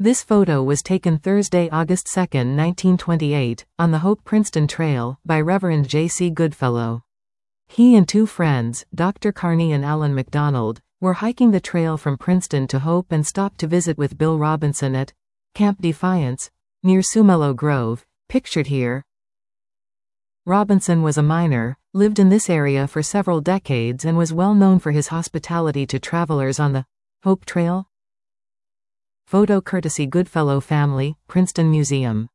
This photo was taken Thursday, August 2, 1928, on the Hope-Princeton Trail, by Reverend J.C. Goodfellow. He and two friends, Dr. Carney and Alan McDonald, were hiking the trail from Princeton to Hope and stopped to visit with Bill Robinson at Camp Defiance, near Sumello Grove, pictured here. Robinson was a miner, lived in this area for several decades and was well known for his hospitality to travelers on the Hope Trail. Photo courtesy Goodfellow Family, Princeton Museum.